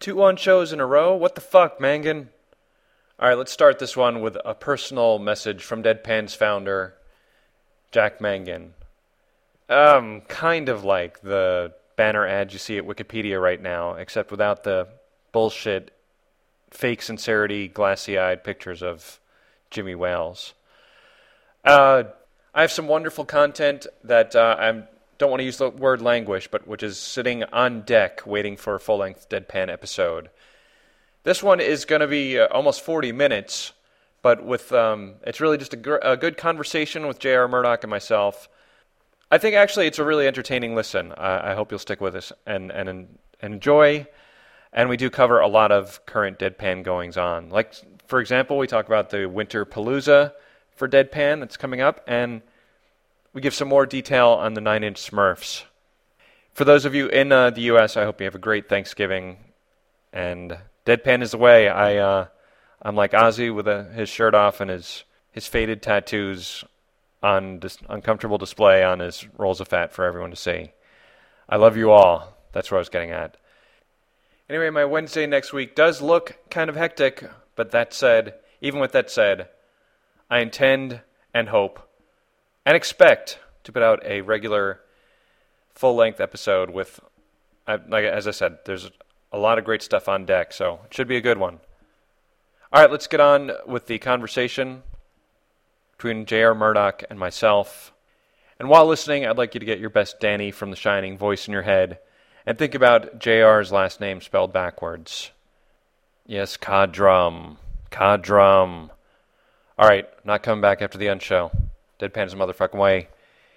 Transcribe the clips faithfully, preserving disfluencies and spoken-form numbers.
Two on shows in a row? What the fuck, Mangan? All right, let's start this one with a personal message from Deadpan's founder, Jack Mangan. Um, kind of like the banner ads you see at Wikipedia right now, except without the bullshit, fake sincerity, glassy-eyed pictures of Jimmy Wales. Uh, I have some wonderful content that uh, I don't want to use the word languish, but which is sitting on deck waiting for a full-length Deadpan episode. This one is going to be uh, almost forty minutes, but with um, it's really just a, gr- a good conversation with J R. Murdoch and myself. I think actually it's a really entertaining listen. Uh, I hope you'll stick with us and, and, and enjoy. And we do cover a lot of current Deadpan goings-on. Like, for example, we talk about the Winter Palooza for Deadpan that's coming up, and we give some more detail on the Nine Inch Smurfs. For those of you in uh, the U S, I hope you have a great Thanksgiving. And Deadpan is away. I, uh, I'm like Ozzy with a, his shirt off and his, his faded tattoos on dis- uncomfortable display on his rolls of fat for everyone to see. I love you all. That's what I was getting at. Anyway, my Wednesday next week does look kind of hectic, but that said, even with that said, I intend and hope and expect to put out a regular full-length episode with, like as I said, there's a lot of great stuff on deck, so it should be a good one. All right, let's get on with the conversation between J R. Murdoch and myself. And while listening, I'd like you to get your best Danny from The Shining voice in your head and think about J R's last name spelled backwards. Yes, Cadrum. Cadrum. All right, not coming back after the end show. Deadpan's a motherfucking way.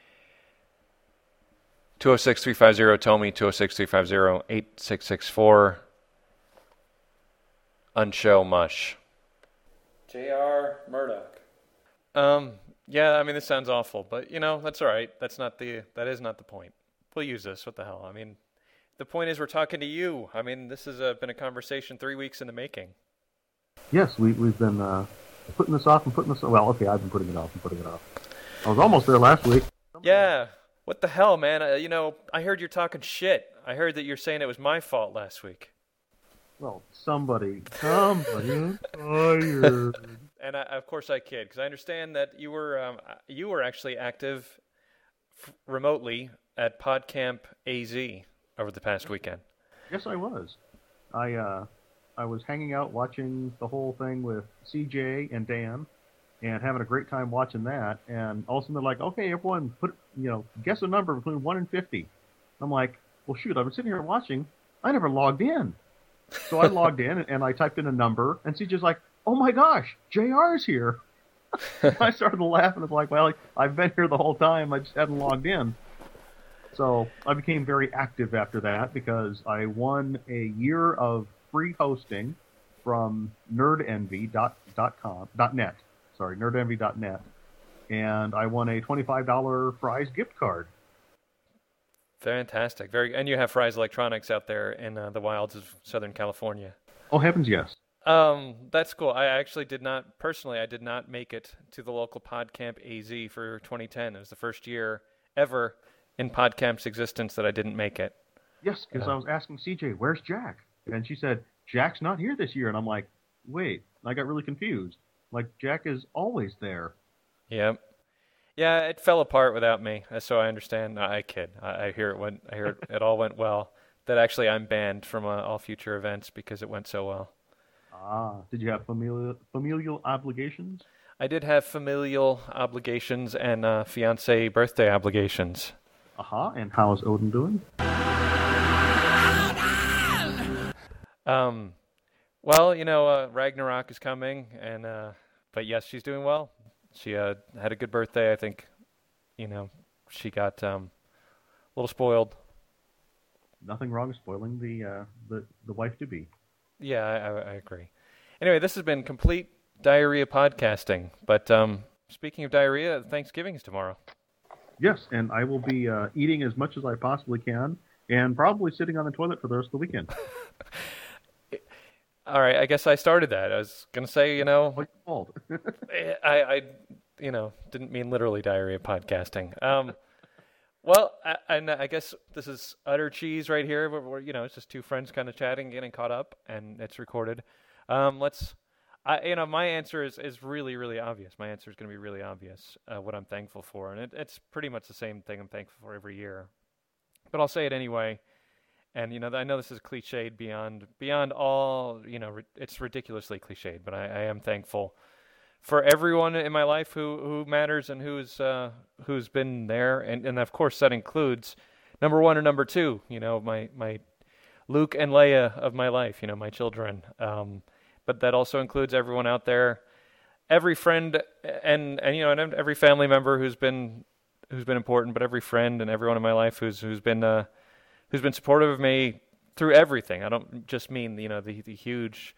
two oh six, three five zero, Tommy, two oh six, three five zero, eight six six four. Unshow mush. J R. Murdoch. Um, yeah, I mean, this sounds awful, but, you know, that's all right. That's not the, that is not the point. We'll use this. What the hell? I mean, the point is we're talking to you. I mean, this has uh, been a conversation three weeks in the making. Yes, we, we've been uh, putting this off and putting this off. Well, okay, I've been putting it off and putting it off. I was almost there last week. Yeah. What the hell, man? Uh, you know, I heard you're talking shit. I heard that you're saying it was my fault last week. Well, somebody, somebody is tired. And I, of course I kid, because I understand that you were um, you were actually active f- remotely at PodCamp A Z over the past weekend. Yes, I was. I uh, I was hanging out watching the whole thing with C J and Dan, and having a great time watching that. And all of a sudden they're like, "Okay, everyone, put you know, guess a number between one and fifty." I'm like, "Well, shoot, I've been sitting here watching. I never logged in." So I logged in and I typed in a number, and C J's like, "Oh my gosh, J R's here." I started laughing. It's like, well, I've been here the whole time. I just hadn't logged in. So I became very active after that because I won a year of free hosting from nerd envy dot com, .net. Sorry, nerd envy dot net. And I won a twenty-five dollars Fry's gift card. Fantastic. Very, and you have Fry's Electronics out there in uh, the wilds of Southern California. Oh, heavens, yes. Um, that's cool. I actually did not, personally, I did not make it to the local PodCamp A Z for twenty ten. It was the first year ever in PodCamp's existence that I didn't make it. Yes, because uh, I was asking C J, where's Jack? And she said, Jack's not here this year. And I'm like, wait, I got really confused. Like, Jack is always there. Yep. Yeah, it fell apart without me, so I understand. No, I kid. I, I hear it went. I hear it, it all went well. That actually I'm banned from uh, all future events because it went so well. Ah, did you have familial familial obligations? I did have familial obligations and uh, fiancé birthday obligations. Aha, uh-huh. And how's Odin doing? Um, well, you know, uh, Ragnarok is coming, and uh, but yes, she's doing well. She uh, had a good birthday. I think, you know, she got um, a little spoiled. Nothing wrong with spoiling the uh, the the wife to be. Yeah, I, I agree. Anyway, this has been complete diarrhea podcasting. But um, speaking of diarrhea, Thanksgiving is tomorrow. Yes, and I will be uh, eating as much as I possibly can, and probably sitting on the toilet for the rest of the weekend. All right, I guess I started that. I was going to say, you know, What's your fault? I, I, you know, didn't mean literally diarrhea podcasting. Um, Well, I, and I guess this is utter cheese right here. But we're, you know, it's just two friends kind of chatting, getting caught up, and it's recorded. Um, let's, I, you know, my answer is, is really, really obvious. My answer is going to be really obvious. Uh, what I'm thankful for, and it, it's pretty much the same thing I'm thankful for every year. But I'll say it anyway. And you know, I know this is cliched beyond beyond all. You know, ri- it's ridiculously cliched. But I, I am thankful for everyone in my life who, who matters and who's uh, who's been there, and, and of course that includes number one and number two. You know, my my Luke and Leia of my life. You know, my children. Um, but that also includes everyone out there, every friend, and and you know, and every family member who's been who's been important. But every friend and everyone in my life who's who's been uh, who's been supportive of me through everything. I don't just mean you know the the huge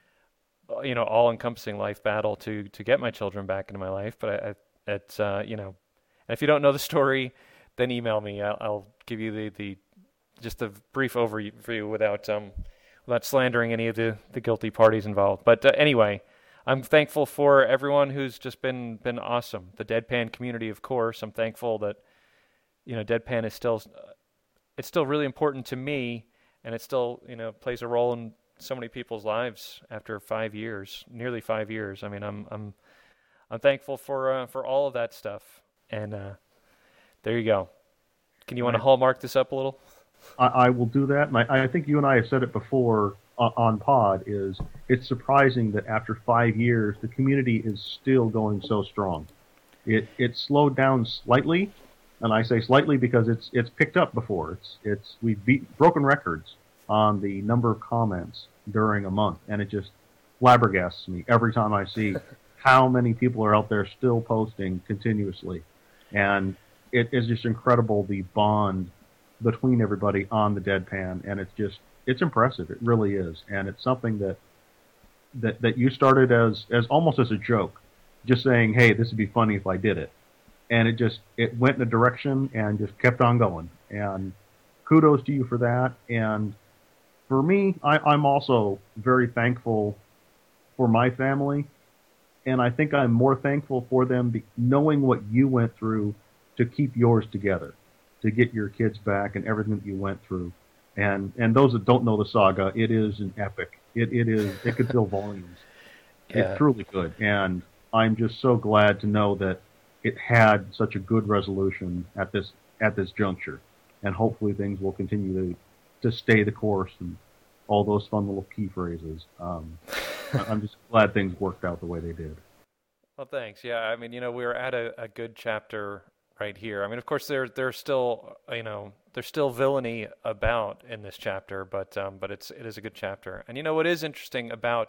you know, all-encompassing life battle to to get my children back into my life. But I, I it's uh, you know, and if you don't know the story, then email me. I'll, I'll give you the, the just a brief overview without um without slandering any of the, the guilty parties involved. But uh, anyway, I'm thankful for everyone who's just been been awesome. The Deadpan community, of course. I'm thankful that you know Deadpan is still it's still really important to me, and it still you know plays a role in so many people's lives after five years, nearly five years. I mean, I'm I'm I'm thankful for uh, for all of that stuff. And uh, there you go. Can you want to hallmark this up a little? I, I will do that, and I, I think you and I have said it before uh, on Pod. Is it's surprising that after five years, the community is still going so strong. It it slowed down slightly, and I say slightly because it's it's picked up before. It's it's we've beat broken records on the number of comments during a month, and it just flabbergasts me every time I see how many people are out there still posting continuously. And it is just incredible, the bond between everybody on the Deadpan, and it's just, it's impressive. It really is. And it's something that that, that you started as, as almost as a joke, just saying, hey, this would be funny if I did it. And it just, it went in a direction and just kept on going. And kudos to you for that. And for me, I, I'm also very thankful for my family, and I think I'm more thankful for them be, knowing what you went through to keep yours together, to get your kids back and everything that you went through. And and those that don't know the saga, it is an epic. It it is it could fill volumes. Yeah. It's truly good, and I'm just so glad to know that it had such a good resolution at this at this juncture, and hopefully things will continue to. to stay the course and all those fun little key phrases. Um, I'm just glad things worked out the way they did. Well, thanks. Yeah, I mean, you know, we're at a, a good chapter right here. I mean, of course, there there's still, you know, there's still villainy about in this chapter, but um, but it's it is a good chapter. And you know what is interesting about,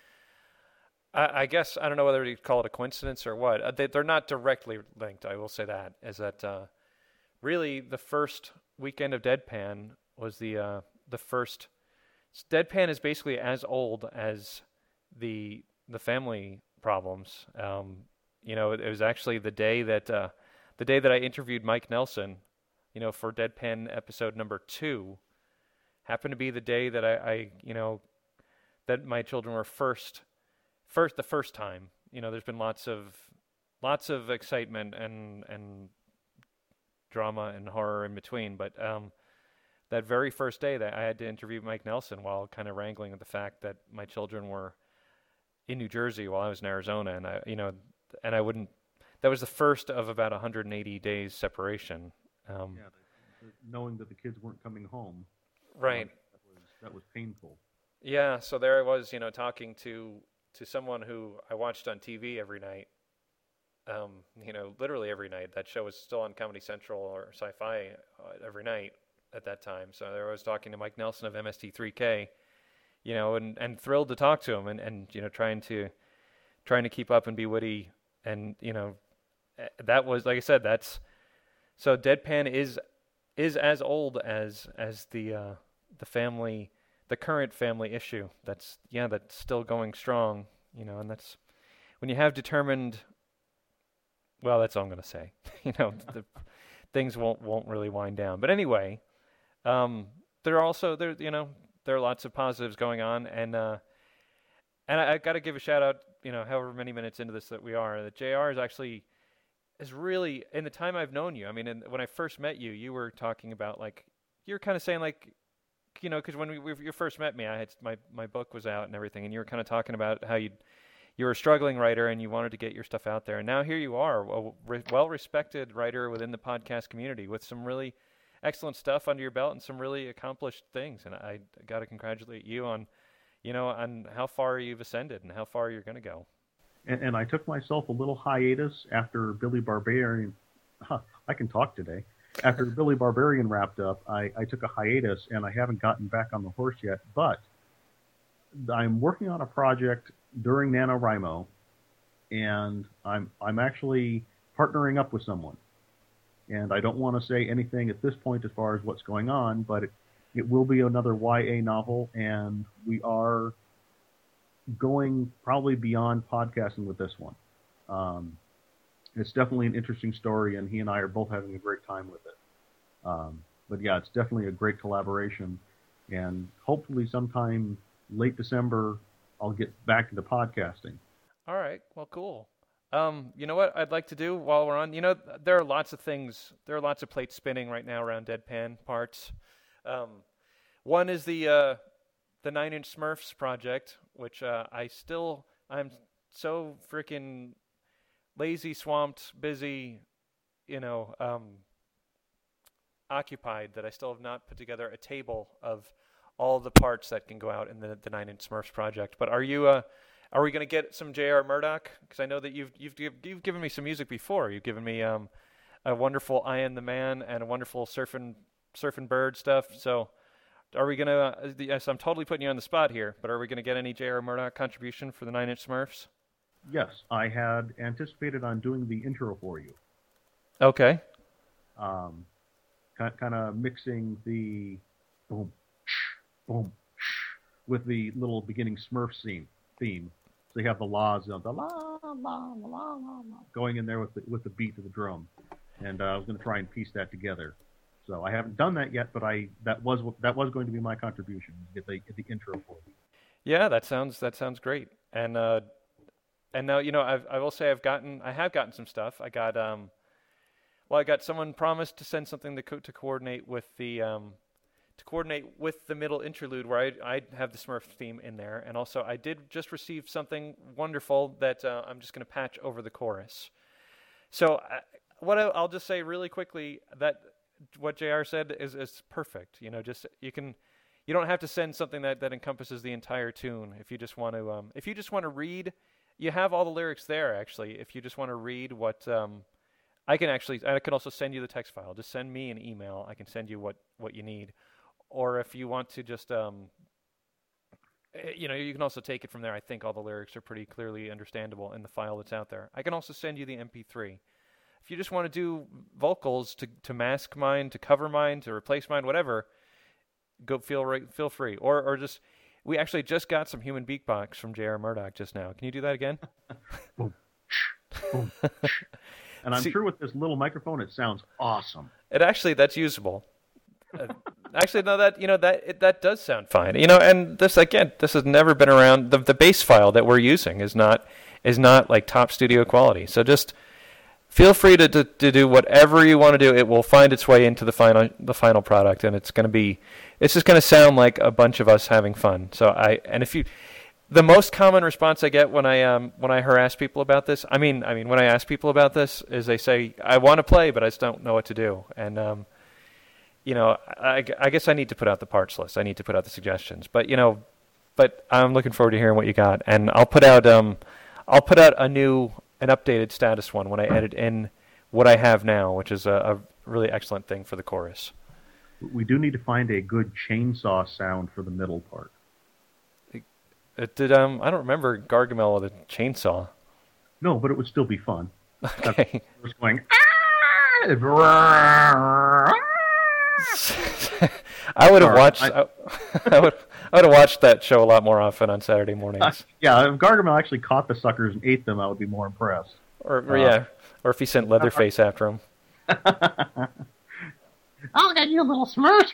I, I guess I don't know whether you call it a coincidence or what. Uh, they, they're not directly linked. I will say that is that uh, really the first weekend of Deadpan was the uh, the first. Deadpan is basically as old as the the family problems. Um, you know, it, it was actually the day that uh, the day that I interviewed Mike Nelson, you know, for Deadpan episode number two, happened to be the day that I, I you know, that my children were first, first the first time. You know, there's been lots of lots of excitement and and drama and horror in between, but um, that very first day that I had to interview Mike Nelson while kind of wrangling with the fact that my children were in New Jersey while I was in Arizona, and I, you know, and I wouldn't. That was the first of about one hundred eighty days separation. Um, yeah, the, the, knowing that the kids weren't coming home. Right. Uh, that was that was painful. Yeah. So there I was, you know, talking to to someone who I watched on T V every night. Um, you know, literally every night. That show was still on Comedy Central or Sci-Fi uh, every night at that time. So there I was talking to Mike Nelson of M S T three K, you know, and, and thrilled to talk to him and, and, you know, trying to, trying to keep up and be witty. And, you know, that was, like I said, that's, so Deadpan is, is as old as, as the, uh, the family, the current family issue. That's, yeah, that's still going strong, you know, and that's, when you have determined, well, that's all I'm going to say, you know, the, things won't, won't really wind down. But anyway, Um, there are also there you know there are lots of positives going on, and uh, and I, I got to give a shout out, you know, however many minutes into this that we are, that J R is actually is really, in the time I've known you, I mean, in, when I first met you, you were talking about, like, you were kind of saying, like, you know, because when we, we you first met me, I had my, my book was out and everything, and you were kind of talking about how you you were a struggling writer and you wanted to get your stuff out there. And now here you are, a re- well-respected writer within the podcast community with some really excellent stuff under your belt and some really accomplished things. And I got to congratulate you on, you know, on how far you've ascended and how far you're going to go. And, and I took myself a little hiatus after Billy Barbarian. Huh, I can talk today. After Billy Barbarian wrapped up, I, I took a hiatus and I haven't gotten back on the horse yet. But I'm working on a project during NaNoWriMo, and I'm I'm actually partnering up with someone. And I don't want to say anything at this point as far as what's going on, but it, it will be another Y A novel, and we are going probably beyond podcasting with this one. Um, it's definitely an interesting story, and he and I are both having a great time with it. Um, but yeah, it's definitely a great collaboration, and hopefully sometime late December, I'll get back into podcasting. All right. Well, cool. Um, you know what I'd like to do while we're on? You know, there are lots of things. There are lots of plates spinning right now around Deadpan parts. Um, one is the uh, the Nine Inch Smurfs project, which uh, I still I'm so freaking lazy, swamped, busy, you know, um, occupied that I still have not put together a table of all the parts that can go out in the, the Nine Inch Smurfs project. But are you, uh, are we going to get some J R. Murdoch? Because I know that you've you've you've given me some music before. You've given me um, a wonderful I Am the Man and a wonderful Surfin' Surfin' Bird stuff. So are we going to? Uh, yes, I'm totally putting you on the spot here. But are we going to get any J R. Murdoch contribution for the Nine Inch Smurfs? Yes, I had anticipated on doing the intro for you. Okay. Um, kind of mixing the boom. Boom, with the little beginning Smurf theme. theme. So you have the laws, you know, the la la la la la going in there with the with the beat of the drum, and uh, I was going to try and piece that together. So I haven't done that yet, but I that was that was going to be my contribution. Get the get the intro for you. Yeah, that sounds that sounds great. And uh, and now you know I've, I will say I've gotten I have gotten some stuff. I got um, well I got someone promised to send something to co- to coordinate with the um. to coordinate with the middle interlude where I I have the Smurf theme in there. And also I did just receive something wonderful that uh, I'm just going to patch over the chorus. So uh, what I, I'll just say really quickly that what J R said is, is perfect. You know, just you can you don't have to send something that, that encompasses the entire tune. If you just want to um, if you just want to read, you have all the lyrics there actually. If you just want to read what um, I can actually I can also send you the text file. Just send me an email. I can send you what, what you need. Or if you want to just, um, you know, you can also take it from there. I think all the lyrics are pretty clearly understandable in the file that's out there. I can also send you the M P three. If you just want to do vocals to, to mask mine, to cover mine, to replace mine, whatever, go feel right, feel free. Or or just, we actually just got some human beatbox from J R. Murdoch just now. Can you do that again? Boom, boom. And I'm See, sure with this little microphone, it sounds awesome. It actually, that's usable. Uh, actually, no, that you know that it, that does sound fine. You know, and this again, this has never been around. The the bass file that we're using is not is not like top studio quality. So just feel free to, to to do whatever you want to do. It will find its way into the final the final product, and it's going to be it's just going to sound like a bunch of us having fun. So I and if you. The most common response I get when I um when I harass people about this, I mean I mean when I ask people about this, is they say I want to play, but I just don't know what to do. And um, you know, I, I guess I need to put out the parts list. I need to put out the suggestions. But you know, but I'm looking forward to hearing what you got, and I'll put out um I'll put out a new an updated status one when I edit in what I have now, which is a, a really excellent thing for the chorus. We do need to find a good chainsaw sound for the middle part. It did. Um, I don't remember Gargamel with a chainsaw. No, but it would still be fun. Okay. Just going. I would have watched. I, I would. I would have watched that show a lot more often on Saturday mornings. Uh, yeah, if Gargamel actually caught the suckers and ate them, I would be more impressed. Or, or uh, yeah, or if he sent Leatherface after him. I'll get you, little Smurf.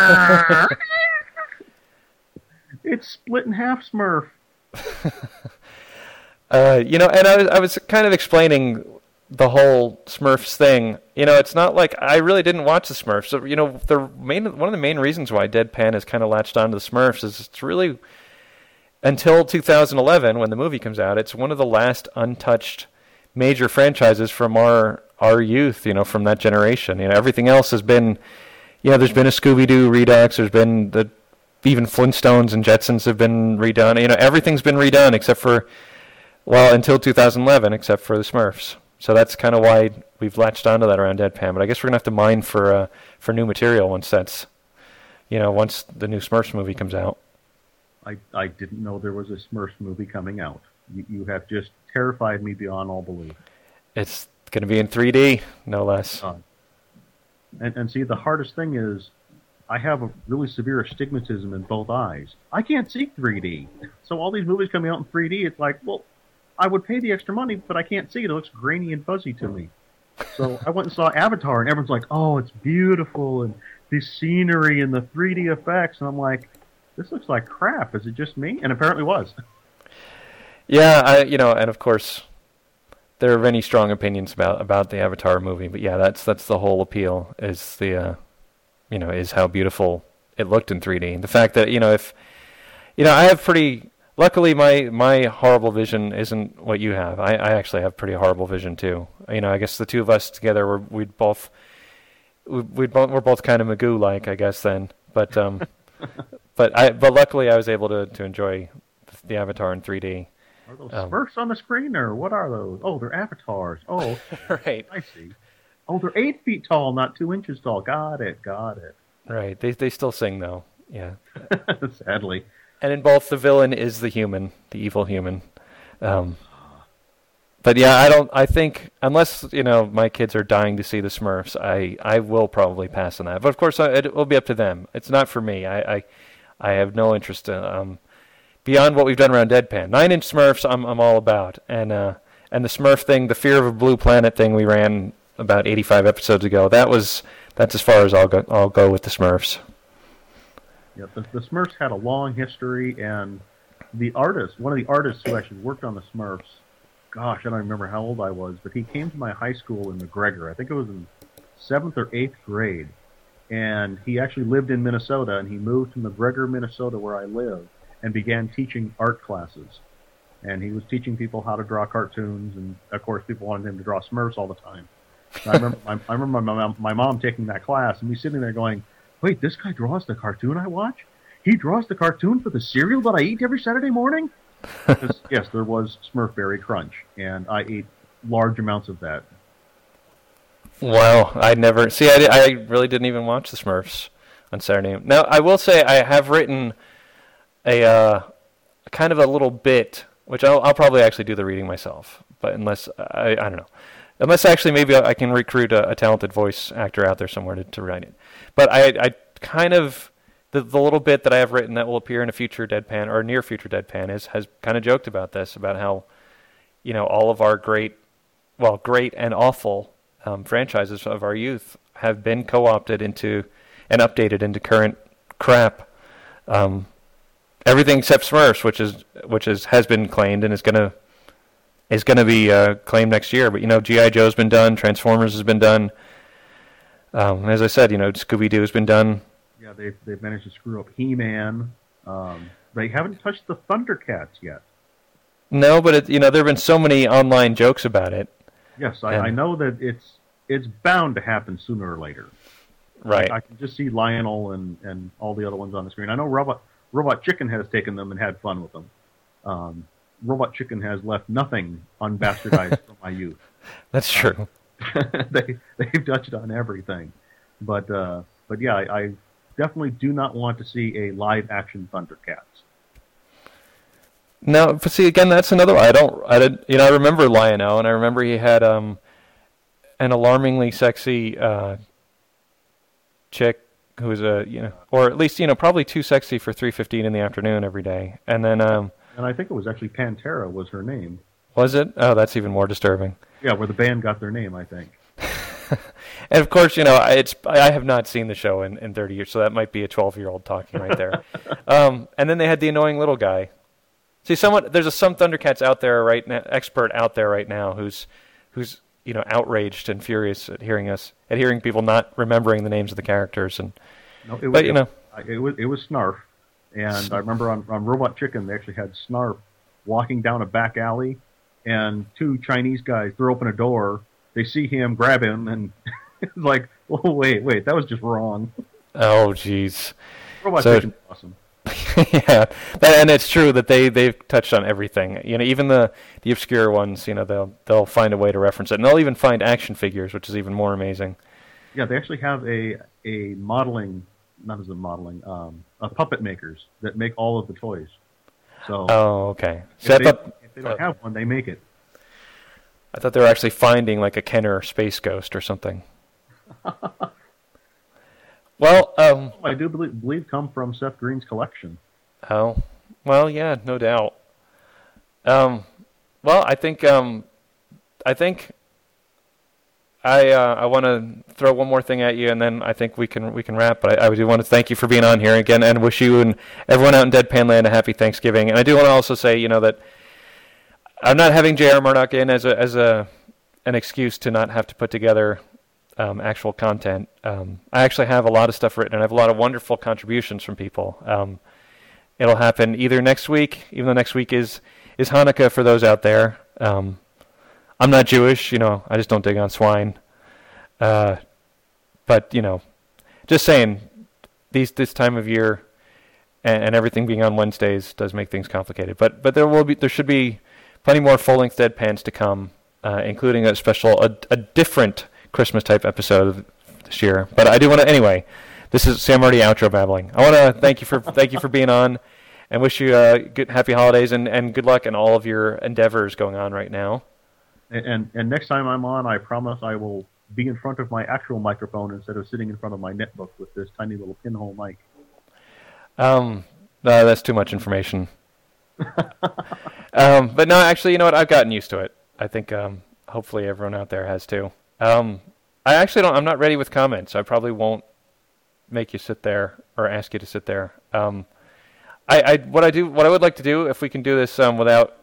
It's split in half, Smurf. uh, you know, and I was, I was kind of explaining the whole Smurfs thing, you know, it's not like I really didn't watch the Smurfs. So, you know, the main one of the main reasons why Deadpan has kind of latched onto the Smurfs is it's really until two thousand eleven when the movie comes out, it's one of the last untouched major franchises from our our youth, you know, from that generation. You know, everything else has been, you know, there's been a Scooby-Doo Redux, there's been the even Flintstones and Jetsons have been redone. You know, everything's been redone except for, well, until two thousand eleven, except for the Smurfs. So that's kind of why we've latched onto that around Deadpan. But I guess we're gonna have to mine for uh, for new material once that's, you know, once the new Smurfs movie comes out. I, I didn't know there was a Smurfs movie coming out. You, you have just terrified me beyond all belief. It's going to be in three D, no less. Uh, and, and see, the hardest thing is I have a really severe astigmatism in both eyes. I can't see three D. So all these movies coming out in three D, it's like, well, I would pay the extra money, but I can't see it. It looks grainy and fuzzy to me. So I went and saw Avatar, and everyone's like, oh, it's beautiful, and the scenery and the three D effects. And I'm like, this looks like crap. Is it just me? And apparently was. Yeah, I, you know, and of course, there are many strong opinions about, about the Avatar movie. But yeah, that's that's the whole appeal, is the, uh, you know, is how beautiful it looked in three D. The fact that, you know, if, you know, I have pretty... Luckily, my, my horrible vision isn't what you have. I, I actually have pretty horrible vision too. You know, I guess the two of us together, we're, we'd both, we'd both, we're both kind of Magoo-like, I guess then. But um, but I but luckily I was able to, to enjoy the Avatar in three D. Are those um, Smurfs on the screen, or what are those? Oh, they're avatars. Oh, right. I see. Oh, they're eight feet tall, not two inches tall. Got it. Got it. Right. They they still sing though. Yeah. Sadly. And in both, the villain is the human, the evil human. Um, but yeah, I don't. I think unless you know my kids are dying to see the Smurfs, I, I will probably pass on that. But of course, I, it will be up to them. It's not for me. I I, I have no interest in um, beyond what we've done around Deadpan. Nine Inch Smurfs, I'm I'm all about, and uh, and the Smurf thing, the Fear of a Blue Planet thing we ran about eighty-five episodes ago. That was that's as far as I'll go. I'll go with the Smurfs. Yeah, the, the Smurfs had a long history, and the artist, one of the artists who actually worked on the Smurfs, gosh, I don't remember how old I was, but he came to my high school in McGregor. I think it was in seventh or eighth grade, and he actually lived in Minnesota, and he moved to McGregor, Minnesota, where I live, and began teaching art classes. And he was teaching people how to draw cartoons, and of course, people wanted him to draw Smurfs all the time. And I remember, my, I remember my mom, my mom taking that class, and me sitting there going, wait, this guy draws the cartoon I watch? He draws the cartoon for the cereal that I eat every Saturday morning? Yes, there was Smurfberry Crunch, and I ate large amounts of that. Wow, I never... See, I, I really didn't even watch the Smurfs on Saturday. Now, I will say I have written a uh, kind of a little bit, which I'll, I'll probably actually do the reading myself, but unless... I, I don't know. Unless actually maybe I can recruit a, a talented voice actor out there somewhere to, to write it. But I, I kind of, the, the little bit that I have written that will appear in a future Deadpan, or near future Deadpan, is has kind of joked about this, about how, you know, all of our great, well, great and awful um, franchises of our youth have been co-opted into and updated into current crap. Um, everything except Smurfs, which is which is has been claimed and is gonna is gonna be uh, claimed next year. But you know, G I Joe's been done, Transformers has been done. Um, as I said, you know, Scooby-Doo has been done. Yeah, they've, they've managed to screw up He-Man. Um, they haven't touched the Thundercats yet. No, but, it, you know, there have been so many online jokes about it. Yes, I, I know that it's it's bound to happen sooner or later. Right. I, I can just see Lionel and, and all the other ones on the screen. I know Robot, Robot Chicken has taken them and had fun with them. Um, Robot Chicken has left nothing unbastardized from my youth. That's true. they they've touched on everything, but uh, but yeah, I, I definitely do not want to see a live action Thundercats. No, but see again, that's another. I don't. I did. You know, I remember Lionel, and I remember he had um an alarmingly sexy uh, chick who was a you know, or at least you know, probably too sexy for three fifteen in the afternoon every day, and then um. And I think it was actually Pantera was her name. Was it? Oh, that's even more disturbing. Yeah, where the band got their name, I think. And of course, you know, it's I have not seen the show in, in thirty years, so that might be a twelve-year-old talking right there. um, and then they had the annoying little guy. See, someone there's a some Thundercats out there right now, expert out there right now, who's who's you know, outraged and furious at hearing us, at hearing people not remembering the names of the characters. And No, it was, but you know, it was it was Snarf, and I remember on, on Robot Chicken they actually had Snarf walking down a back alley, and two Chinese guys throw open a door. They see him, grab him, and it's like, oh wait, wait, that was just wrong. oh jeez. Robot So- Chicken's awesome. Yeah, that, and it's true that they they've touched on everything. You know, even the the obscure ones. You know, they'll they'll find a way to reference it, and they'll even find action figures, which is even more amazing. Yeah, they actually have a a modeling, not as a modeling, um, a puppet makers that make all of the toys. So Oh, okay. if, So I they, thought if they don't have one, they make it. I thought they were actually finding like a Kenner space ghost or something. Well, um, I do believe, believe come from Seth Green's collection. oh, well, yeah, no doubt. Um, well, I think um, I think I uh, I want to throw one more thing at you, and then I think we can we can wrap. But I, I do want to thank you for being on here again, and wish you and everyone out in Deadpan Land a happy Thanksgiving. And I do want to also say, you know, that I'm not having J R. Murdoch in as a as a an excuse to not have to put together um, actual content. Um, I actually have a lot of stuff written, and I have a lot of wonderful contributions from people. Um, it'll happen either next week, even though next week is is Hanukkah for those out there. Um, I'm not Jewish, you know. I just don't dig on swine. Uh, but you know, just saying, these this time of year and, and everything being on Wednesdays does make things complicated. But but there will be there should be plenty more full-length Deadpans to come, uh, including a special a, a different Christmas type episode this year. But I do want to anyway. This is Sam already outro babbling. I want to thank you for thank you for being on, and wish you uh, good happy holidays and, and good luck in all of your endeavors going on right now. And, and and next time I'm on, I promise I will be in front of my actual microphone instead of sitting in front of my netbook with this tiny little pinhole mic. Um, no, that's too much information. um, but no, actually, you know what? I've gotten used to it. I think um, hopefully everyone out there has too. Um, I actually don't. I'm not ready with comments. I probably won't make you sit there or ask you to sit there. Um, I, I what I do what I would like to do, if we can do this um, without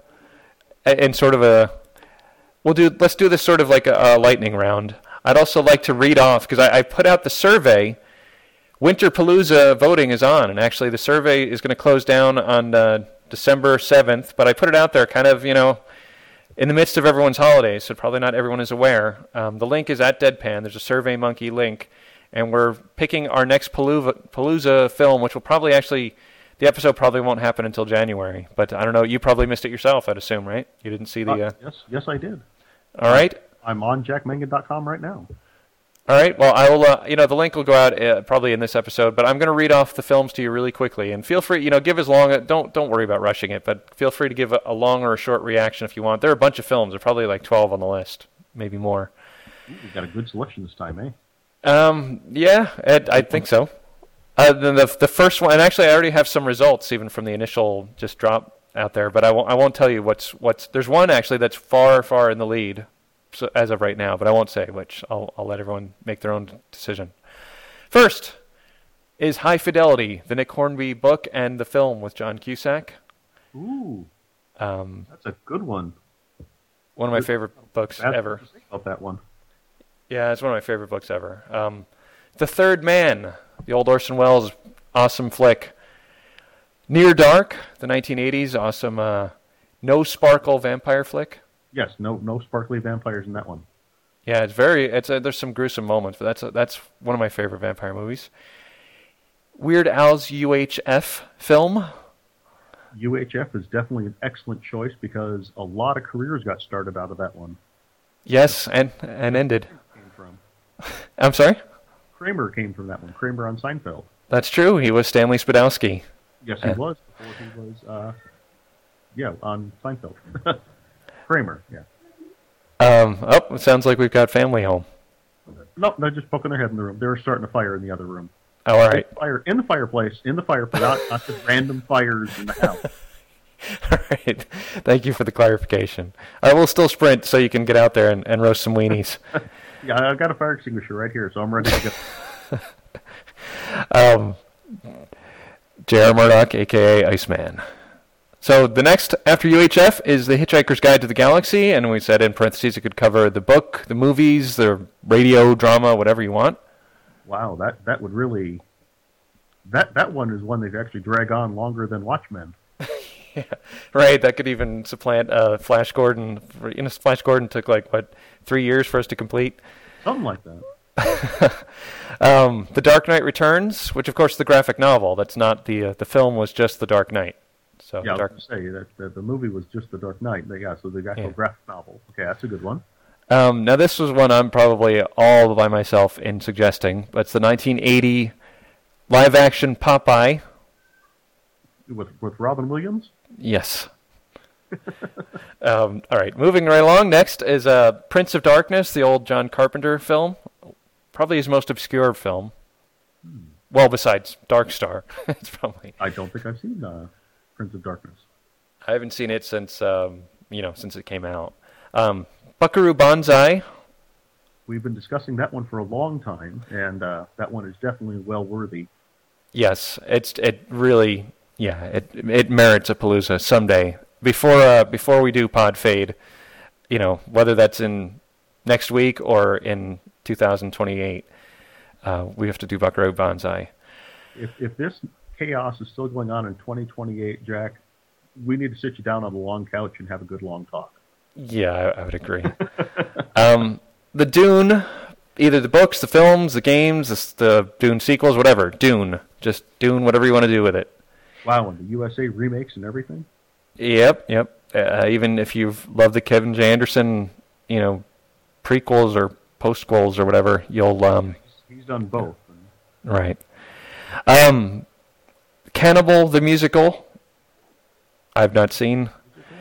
in sort of a we'll do let's do this sort of like a, a lightning round. I'd also like to read off, because I, I put out the survey. Winterpalooza voting is on, and actually the survey is going to close down on uh, December seventh, but I put it out there kind of, you know, in the midst of everyone's holidays, so probably not everyone is aware. Um, the link is at Deadpan. There's a SurveyMonkey link, and we're picking our next Palooza, Palooza film, which will probably actually, the episode probably won't happen until January, but I don't know, you probably missed it yourself, I'd assume, right? You didn't see the... Uh... Uh, yes, yes, I did. All right. I'm on jack mangan dot com right now. All right. Well, I will. Uh, you know, the link will go out uh, probably in this episode, but I'm going to read off the films to you really quickly, and feel free. You know, give as long. A, don't don't worry about rushing it, but feel free to give a, a long or a short reaction if you want. There are a bunch of films. There are probably like twelve on the list, maybe more. Ooh, you got a good selection this time, eh? Um. Yeah, Ed, I think so. Uh, then the the first one, and actually, I already have some results even from the initial just drop out there, but I won't I won't tell you what's what's. There's one actually that's far far in the lead. So, as of right now, but I won't say which. I'll I'll let everyone make their own decision. First is High Fidelity, the Nick Hornby book and the film with John Cusack. Ooh, Um, that's a good one. one of my favorite books That's ever. what to say about that one. Yeah, it's one of my favorite books ever. Um, The Third Man, the old Orson Welles awesome flick. Near Dark, the nineteen eighties awesome uh, no sparkle vampire flick. Yes, no, no sparkly vampires in that one. Yeah, it's very. It's a, there's some gruesome moments, but that's a, that's one of my favorite vampire movies. Weird Al's U H F film. U H F is definitely an excellent choice because a lot of careers got started out of that one. Yes, and and ended. Came from. I'm sorry. Kramer came from that one. Kramer on Seinfeld. That's true. He was Stanley Spadowski. Yes, he was before he was. Uh, yeah, on Seinfeld. Kramer. Yeah. Um. Oh, it sounds like we've got family home. No, they're just poking their head in the room. They were starting a fire in the other room. Oh, all right. Fire in the fireplace, in the fireplace, not, not just random fires in the house. All right. Thank you for the clarification. I will still sprint so you can get out there and, and roast some weenies. Yeah, I've got a fire extinguisher right here, so I'm ready to go. um, J R. Murdoch, a k a. Iceman. So the next after U H F is The Hitchhiker's Guide to the Galaxy, and we said in parentheses it could cover the book, the movies, the radio, drama, whatever you want. Wow, that, that would really... That that one is one they actually drag on longer than Watchmen. Yeah, right, that could even supplant uh, Flash Gordon. You know, Flash Gordon took, like, what, three years for us to complete? Something like that. um, The Dark Knight Returns, which, of course, is the graphic novel. That's not the... Uh, the film was just The Dark Knight. So yeah, the Dark... I was going to say, that, that the movie was just The Dark Knight. Yeah, so the actual Yeah. graphic novel. Okay, that's a good one. Um, now, this was one I'm probably all by myself in suggesting, but it's the nineteen eighty live-action Popeye. With with Robin Williams? Yes. um, all right, moving right along. Next is uh, Prince of Darkness, the old John Carpenter film. Probably his most obscure film. Hmm. Well, besides Dark Star. It's probably... I don't think I've seen uh, Prince of Darkness. I haven't seen it since, um, you know, since it came out. Um, Buckaroo Banzai. We've been discussing that one for a long time, and uh, that one is definitely well worthy. Yes, it's it really, yeah, it it merits a Palooza someday. Before uh, before we do Pod Fade, you know, whether that's in next week or in two thousand twenty-eight, uh, we have to do Buckaroo Banzai. If if this chaos is still going on in twenty twenty-eight, Jack, we need to sit you down on the long couch and have a good long talk. Yeah, I, I would agree. um, the Dune, either the books, the films, the games, the, the Dune sequels, whatever. Dune. Just Dune, whatever you want to do with it. Wow, and the U S A remakes and everything? Yep, yep. Uh, even if you've loved the Kevin J. Anderson, you know, prequels or postquels or whatever, you'll... Um, He's done both. Right. Um, Cannibal, the musical, I've not seen.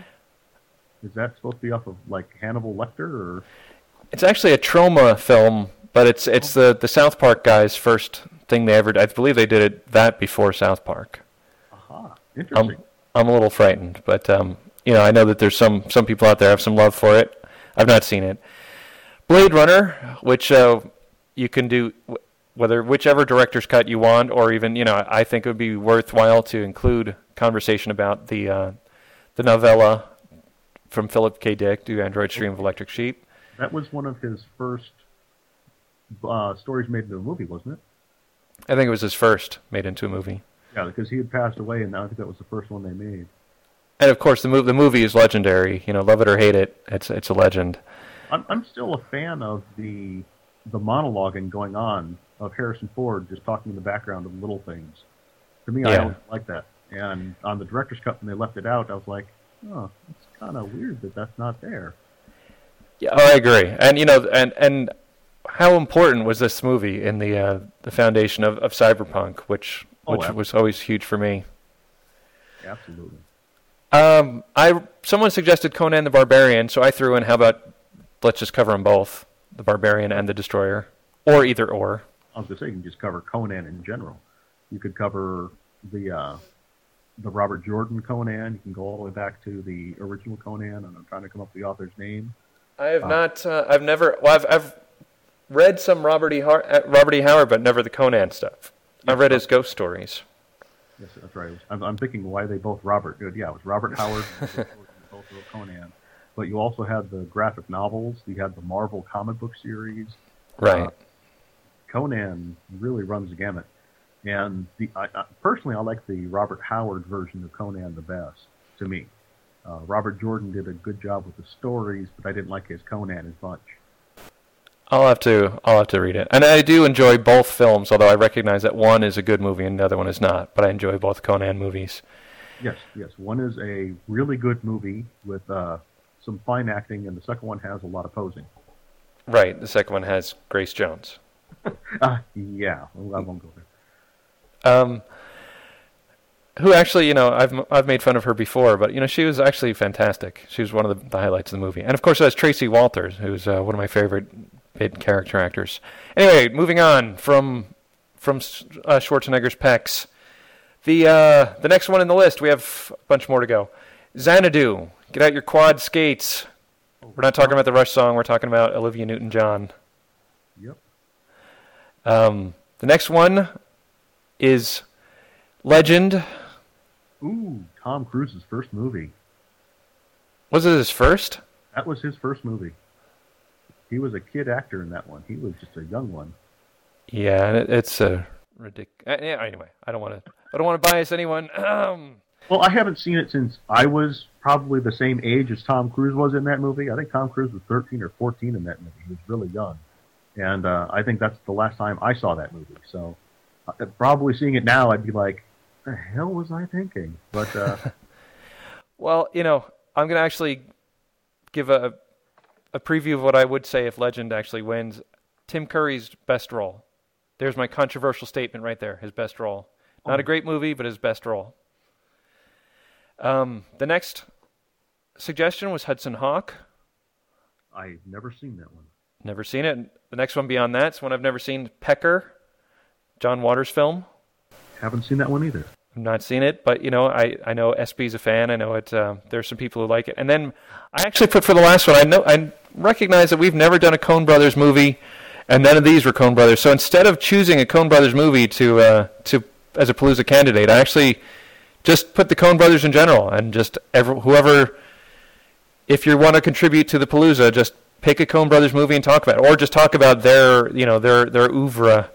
Is that supposed to be off of, like, Hannibal Lecter, or...? It's actually a Troma film, but it's it's the, the South Park guys' first thing they ever did. I believe they did it that before South Park. Aha, interesting. I'm, I'm a little frightened, but, um, you know, I know that there's some, some people out there have some love for it. I've not seen it. Blade Runner, which uh, you can do... whether whichever director's cut you want, or even, you know, I think it would be worthwhile to include conversation about the uh, the novella from Philip K. Dick, Do Android Stream of Electric Sheep. That was one of his first uh, stories made into a movie, wasn't it? I think it was his first made into a movie. Yeah, because he had passed away, and I think that was the first one they made. And of course, the movie the movie is legendary. You know, love it or hate it, it's it's a legend. I'm I'm still a fan of the the monologuing going on of Harrison Ford just talking in the background of little things. To me, I Yeah. always like that. And on the director's cut, when they left it out, I was like, oh, it's kind of weird that that's not there. Yeah, oh, I agree. And you know, and and how important was this movie in the uh, the foundation of, of cyberpunk, which Oh, which absolutely. was always huge for me. Absolutely. Um, I someone suggested Conan the Barbarian, so I threw in. How about let's just cover them both, the Barbarian and the Destroyer, or either or. I was going to say, you can just cover Conan in general. You could cover the uh, the Robert Jordan Conan. You can go all the way back to the original Conan, and I'm trying to come up with the author's name. I have Uh, not. Uh, I've never. Well, I've I've read some Robert E. Har- uh, Robert E. Howard, but never the Conan stuff. I've read his ghost stories. Yes, that's right. I'm, I'm thinking why they both Robert. Good, yeah, it was Robert Howard and both wrote Conan. But you also had the graphic novels. You had the Marvel comic book series. Right. Uh, Conan really runs the gamut. And the, I, I, personally, I like the Robert Howard version of Conan the best, to me. Uh, Robert Jordan did a good job with the stories, but I didn't like his Conan as much. I'll have to. I'll have to read it. And I do enjoy both films, although I recognize that one is a good movie and the other one is not. But I enjoy both Conan movies. Yes, yes. One is a really good movie with uh, some fine acting, and the second one has a lot of posing. Right. The second one has Grace Jones. Uh, yeah, I won't go there. Um, who actually, you know, I've I've made fun of her before, but you know, she was actually fantastic. She was one of the, the highlights of the movie, and of course, there's Tracy Walters, who's uh, one of my favorite mid character actors. Anyway, moving on from from uh, Schwarzenegger's pecs, the uh, the next one in the list, we have a bunch more to go. Xanadu, get out your quad skates. We're not talking about the Rush song. We're talking about Olivia Newton-John. Yep. Um, the next one is Legend, Ooh, Tom Cruise's first movie. Was it his first? That was his first movie. He was a kid actor in that one. He was just a young one. Yeah, and it, it's a ridiculous. Anyway, I don't want to. I don't want to bias anyone. Um, Well, I haven't seen it since I was probably the same age as Tom Cruise was in that movie. I think Tom Cruise was thirteen or fourteen in that movie. He was really young. And uh, I think that's the last time I saw that movie. So uh, probably seeing it now, I'd be like, the hell was I thinking? But uh, well, you know, I'm going to actually give a a preview of what I would say if Legend actually wins. Tim Curry's best role. There's my controversial statement right there. His best role. Not a great movie, but his best role. Um, the next suggestion was Hudson Hawk. I've never seen that one. Never seen it. The next one beyond that is one I've never seen, Pecker, John Waters' film. Haven't seen that one either. I've not seen it, but you know, I, I know S B's a fan. I know it. Uh, there's some people who like it. And then I actually put for the last one. I know I recognize that we've never done a Coen Brothers movie, and none of these were Coen Brothers. So instead of choosing a Coen Brothers movie to uh, to as a Palooza candidate, I actually just put the Coen Brothers in general, and just every, whoever, if you want to contribute to the Palooza, just pick a Coen Brothers movie and talk about it, or just talk about their, you know, their their oeuvre.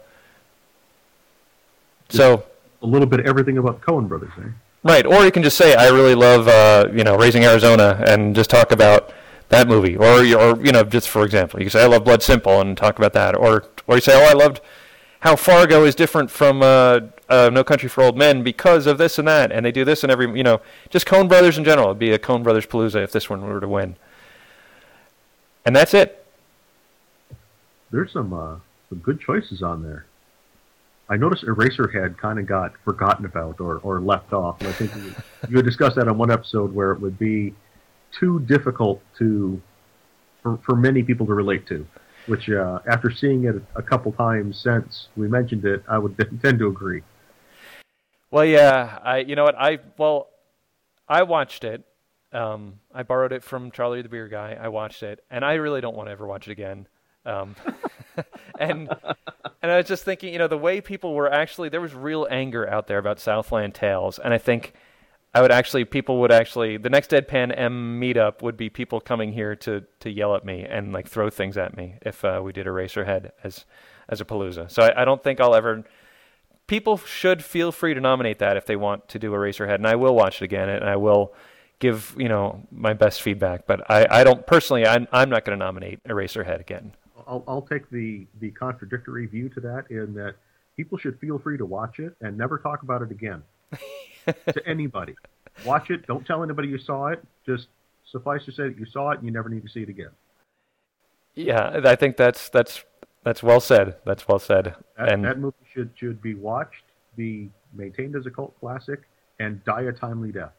So a little bit of everything about Coen Brothers, eh? Right, or you can just say I really love, uh, you know, Raising Arizona, and just talk about that movie, or or you know, just for example, you can say I love Blood Simple and talk about that, or or you say, oh, I loved how Fargo is different from uh, uh, No Country for Old Men because of this and that, and they do this in every, you know, just Coen Brothers in general. It'd be a Coen Brothers Palooza if this one were to win, and that's it. There's some uh, some good choices on there. I noticed Eraserhead kind of got forgotten about or, or left off, and I think you, you had discussed that on one episode where it would be too difficult to for, for many people to relate to. Which, uh, after seeing it a couple times since we mentioned it, I would tend to agree. Well, yeah, I you know what I well, I watched it. Um, I borrowed it from Charlie the Beer Guy. I watched it, and I really don't want to ever watch it again. Um, and and I was just thinking, you know, the way people were actually, there was real anger out there about Southland Tales, and I think I would actually, people would actually, the next Deadpan M meetup would be people coming here to, to yell at me and like throw things at me if uh, we did Eraserhead as as a Palooza. So I, I don't think I'll ever. People should feel free to nominate that if they want to do Eraserhead, and I will watch it again, and I will give, you know, my best feedback. But I, I don't personally, I'm I'm not going to nominate Eraserhead again. I'll, I'll take the, the contradictory view to that, in that people should feel free to watch it and never talk about it again to anybody. Watch it. Don't tell anybody you saw it. Just suffice to say that you saw it and you never need to see it again. Yeah, I think that's that's that's well said. That's well said. That, and that movie should should be watched, be maintained as a cult classic, and die a timely death.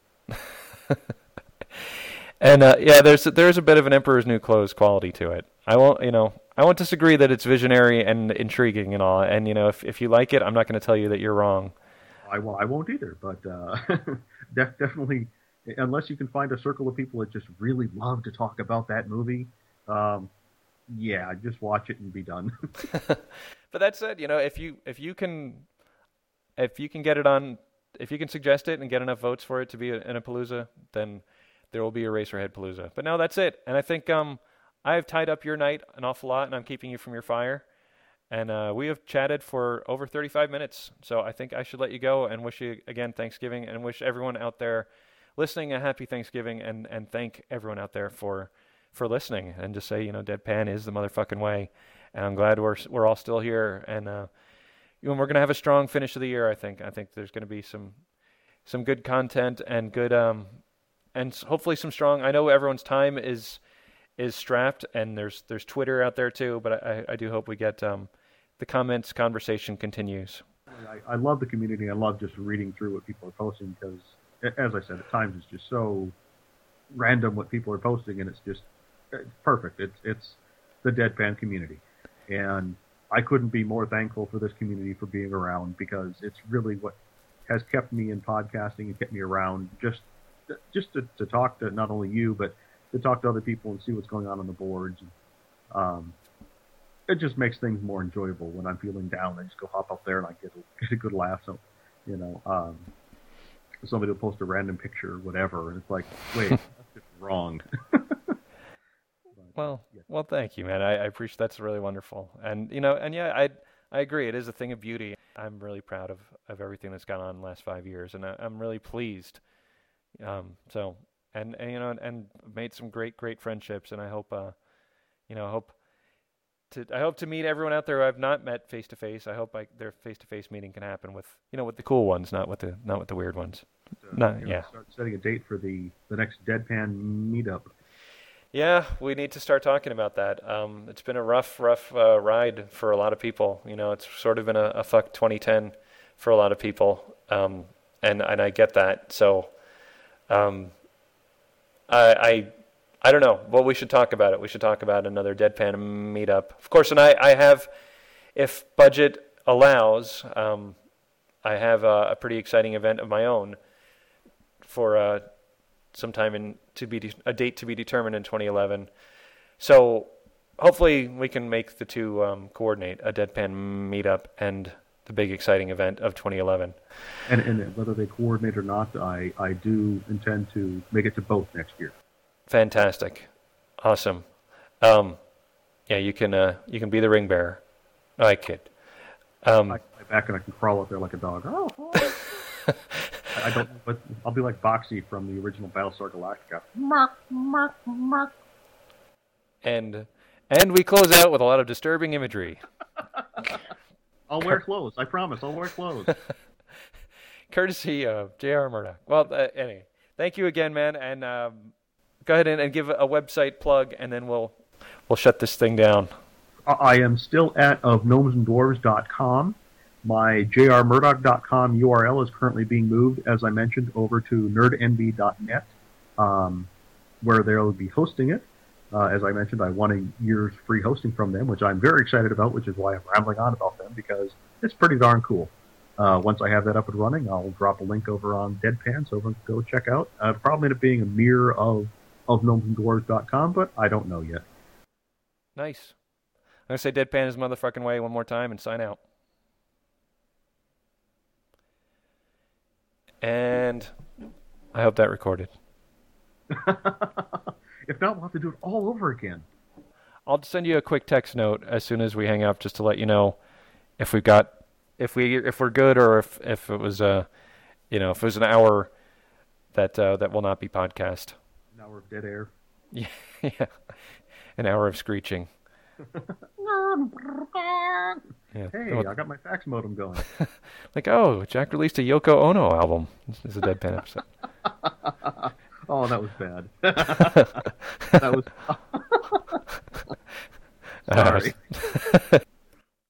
And uh, yeah, there's there's a bit of an Emperor's New Clothes quality to it. I won't, you know, I won't disagree that it's visionary and intriguing and all. And you know, if if you like it, I'm not going to tell you that you're wrong. I, well, I won't either, but uh, def- definitely, unless you can find a circle of people that just really love to talk about that movie, um, yeah, just watch it and be done. But that said, you know, if you if you can if you can get it on, if you can suggest it and get enough votes for it to be a, in a Palooza, then there will be a Eraserhead Palooza. But no, that's it. And I think um, I have tied up your night an awful lot, and I'm keeping you from your fire. And uh, we have chatted for over thirty-five minutes, so I think I should let you go and wish you, again, Thanksgiving, and wish everyone out there listening a happy Thanksgiving, and, and thank everyone out there for for listening, and just say, you know, Deadpan is the motherfucking way, and I'm glad we're we're all still here, and uh, you know, we're going to have a strong finish of the year, I think. I think there's going to be some some good content and good, um, and hopefully some strong, I know everyone's time is is strapped, and there's there's Twitter out there too, but I, I do hope we get um, the comments conversation continues. I, I love the community. I love just reading through what people are posting, because, as I said, at times it's just so random what people are posting, and it's just it's perfect. It's it's the Deadpan community, and I couldn't be more thankful for this community for being around, because it's really what has kept me in podcasting and kept me around, just just to, to talk to not only you, but to talk to other people and see what's going on on the boards. Um, it just makes things more enjoyable. When I'm feeling down, I just go hop up there and I get a, get a good laugh. So, you know, um, somebody will post a random picture or whatever, and it's like, wait, that's just wrong. But, Well, yeah. well, thank you, man. I, I appreciate that's really wonderful. And you know, and yeah, I I agree. It is a thing of beauty. I'm really proud of, of everything that's gone on in the last five years, and I, I'm really pleased. Um, so and, and you know, and, and made some great great friendships, and I hope uh, you know, I hope to I hope to meet everyone out there who I've not met face to face. I hope I, their face to face meeting can happen with you know with the cool ones, not with the not with the weird ones. Uh, No, you know, yeah. Start setting a date for the, the next Deadpan meetup. Yeah, we need to start talking about that. Um, it's been a rough, rough uh, ride for a lot of people. You know, it's sort of been a, a fuck twenty ten for a lot of people, um, and and I get that. So, um, I, I I don't know. Well, we should talk about it. We should talk about another Deadpan meetup, of course. And I, I have, if budget allows, um, I have a, a pretty exciting event of my own for uh, sometime in to be de- a date to be determined in twenty eleven. So hopefully we can make the two um, coordinate a Deadpan meetup and the big exciting event of twenty eleven. And, and whether they coordinate or not, I, I do intend to make it to both next year. Fantastic, awesome. Um, yeah, you can uh, you can be the ring bearer. I kid. Um, I lie back and I can crawl up there like a dog. Oh, oh. I don't, but I'll be like Boxy from the original Battlestar Galactica. Mark, mark, mark. and and we close out with a lot of disturbing imagery. I'll wear clothes. I promise. I'll wear clothes. Courtesy of J R. Murdoch. Well, uh, anyway, thank you again, man, and um, go ahead and, and give a website plug, and then we'll we'll shut this thing down. I am still at of gnomes and dwarves dot com. My j r murdoch dot com U R L is currently being moved, as I mentioned, over to nerd n b dot net, um, where they'll be hosting it. Uh, as I mentioned, I won a year's free hosting from them, which I'm very excited about, which is why I'm rambling on about them, because it's pretty darn cool. Uh, once I have that up and running, I'll drop a link over on Deadpan, so everyone can go check out. Uh, it'll probably end up being a mirror of, of gnomes and dwarves dot com, but I don't know yet. Nice. I'm going to say Deadpan is motherfucking way one more time and sign out. And I hope that recorded. If not, we'll have to do it all over again. I'll send you a quick text note as soon as we hang up, just to let you know if we got, if we if we're good, or if if it was uh, you know, if it was an hour that uh, that will not be podcast. An hour of dead air. Yeah, yeah, an hour of screeching. Yeah. Hey, I got my fax modem going. Like, oh, Jack released a Yoko Ono album. This is a Deadpan episode. Oh, that was bad. That was. Sorry. Uh,